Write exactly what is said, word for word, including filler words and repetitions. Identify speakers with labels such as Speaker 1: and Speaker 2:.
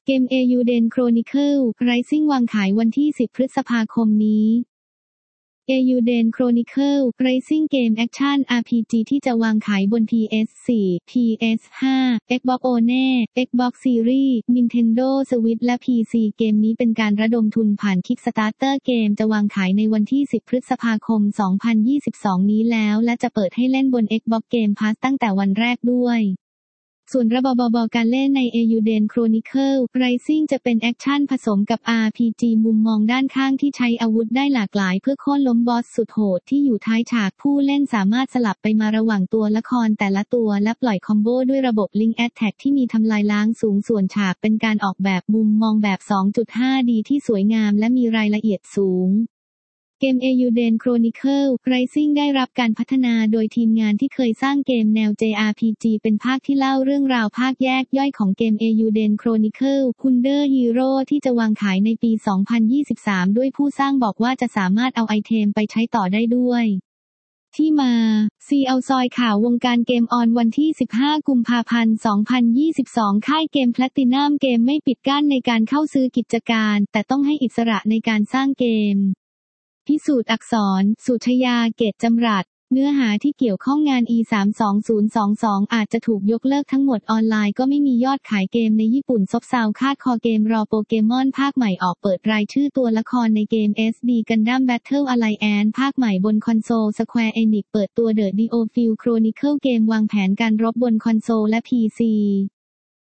Speaker 1: เกม Eiyuden Chronicle Rising วางขายวันที่ สิบ พฤษภาคมนี้ Eiyuden Chronicle Rising เกมแอคชั่น อาร์ พี จี ที่จะวางขายบน พี เอส โฟร์ พี เอส ไฟว์ Xbox One Xbox Series Nintendo Switch และ พี ซี เกมนี้เป็นการระดมทุนผ่าน Kickstarter เกมจะวางขายในวันที่ สิบ พฤษภาคม สองพันยี่สิบสอง นี้แล้วและจะเปิดให้เล่นบน Xbox Game Pass ตั้งแต่วันแรกด้วยส่วนระบบบการเล่นใน Eiyuden Chronicle Rising จะเป็นแอคชั่นผสมกับ อาร์ พี จี มุมมองด้านข้างที่ใช้อาวุธได้หลากหลายเพื่อโค่นล้มบอสสุดโหดที่อยู่ท้ายฉากผู้เล่นสามารถสลับไปมาระหว่างตัวละครแต่ละตัวและปล่อยคอมโบด้วยระบบ Link Attack ที่มีทำลายล้างสูงส่วนฉากเป็นการออกแบบมุมมองแบบ สองจุดห้าดี ที่สวยงามและมีรายละเอียดสูงเกม Eiyuden Chronicle Rising ได้รับการพัฒนาโดยทีมงานที่เคยสร้างเกมแนว เจ อาร์ พี จี เป็นภาคที่เล่าเรื่องราวภาคแยกย่อยของเกม Eiyuden Chronicle Wonder Hero ที่จะวางขายในปี สองพันยี่สิบสาม ด้วยผู้สร้างบอกว่าจะสามารถเอาไอเทมไปใช้ต่อได้ด้วยที่มา ซี เอาซอยข่าววงการเกมออนวันที่ สิบห้า กุมภาพันธ์ สองพันยี่สิบสอง ค่ายเกมแพลตินัมเกมไม่ปิดกั้นในการเข้าซื้อกิจการแต่ต้องให้อิสระในการสร้างเกมพิสูจน์อักษร สุชยา เกตจำรัดเนื้อหาที่เกี่ยวข้องงาน อี สามสองศูนย์สองสอง อาจจะถูกยกเลิกทั้งหมดออนไลน์ก็ไม่มียอดขายเกมในญี่ปุ่นซบเซาคาดคอเกมรอโปเกมอนภาคใหม่ออกเปิดรายชื่อตัวละครในเกม เอส ดี Gundam Battle Alliance ภาคใหม่บนคอนโซล Square Enix เปิดตัว The Diofield Chronicle เกมวางแผนการรบบนคอนโซลและ พี ซี